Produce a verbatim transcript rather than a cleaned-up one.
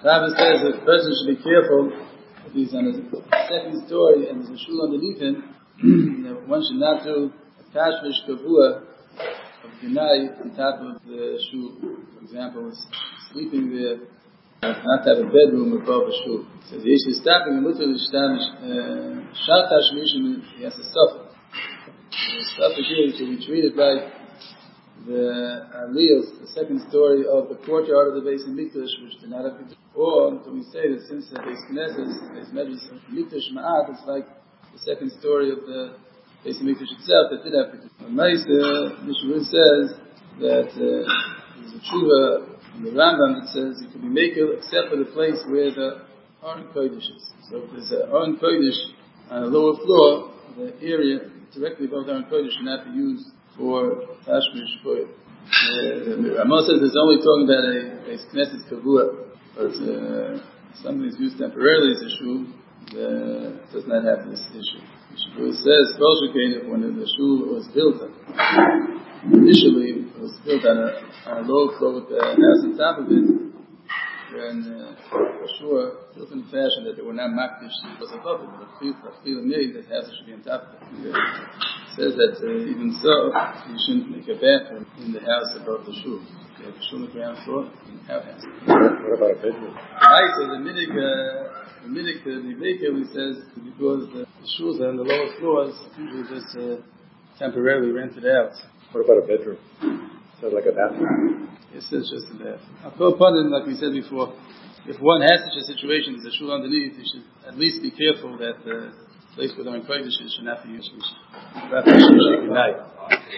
Rabbi says that the person should be careful if he's on a second story and there's a shul underneath him. That one should not do a tashmish kavua of gnai on top of the shul. For example, sleeping there, not to have a bedroom above a shul. It says yesh stopping and literally shar tashmish, and he has to suffer. The suffer here should be treated like the aliyos, the second story of the courtyard of the Beis Hamikdash, which did not have to do. Or, so we say that since the Beis Knesset, Beis Medrash Hamikdash Ma'at, it's like the second story of the Beis Hamikdash itself that did have to do. And Maisa, Mishnah says that uh, there's a tshuva in the Rambam that says it can be makel except for the place where the Aron Kodesh is. So if there's an Aron Kodesh on a lower floor, the area directly above the Aron Kodesh should not be used for Tashmish Koyah. Uh, Ramos says it's only talking about a, a Knesset Kavua, but uh, something that's used temporarily as a shul uh, does not have this issue. The shul says, when the shul was built, initially it was built on a, on a low floor with a house on top of it, and uh, for sure, built in a fashion that they were not makdish, it was above it, but Chil made that house should be on top of it. It says that uh, even so, you shouldn't make a bathroom in the house above the shul. You have a shul on the ground floor, you have a house. What about a bedroom? Right, so the minig, uh, the minig, the Niveka, he says, because the, the shuls are on the lower floors, usually just uh, temporarily rented out. What about a bedroom? Sounds like a bathroom. It's just a bathroom. I'll go upon it, like we said before. If one has such a situation, there's a shul underneath, you should at least be careful that the place where the Kodesh should not be used. That's